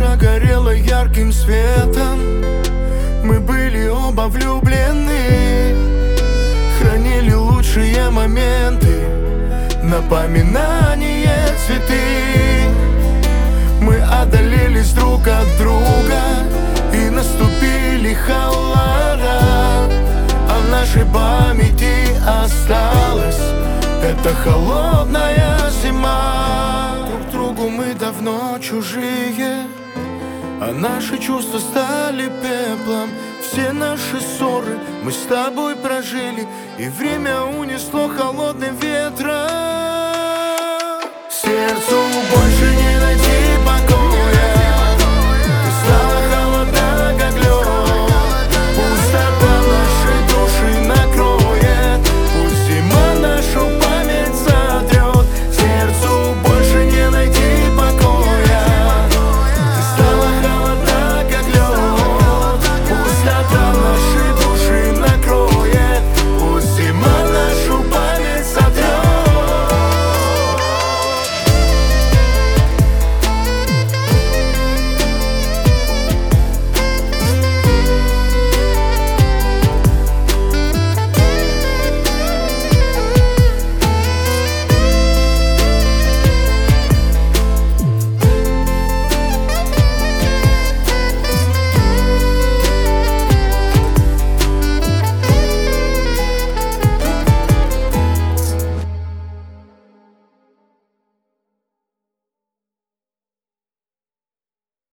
душа горела ярким светом. Мы были оба влюблены, хранили лучшие моменты, напоминание цветы. Мы отдалились друг от друга, и наступили холода, а в нашей памяти осталась эта холодная зима. Друг другу мы давно чужие, а наши чувства стали пеплом. Все наши ссоры мы с тобой прожили, и время унесло холодным ветром. Сердцу больше не найти покоя.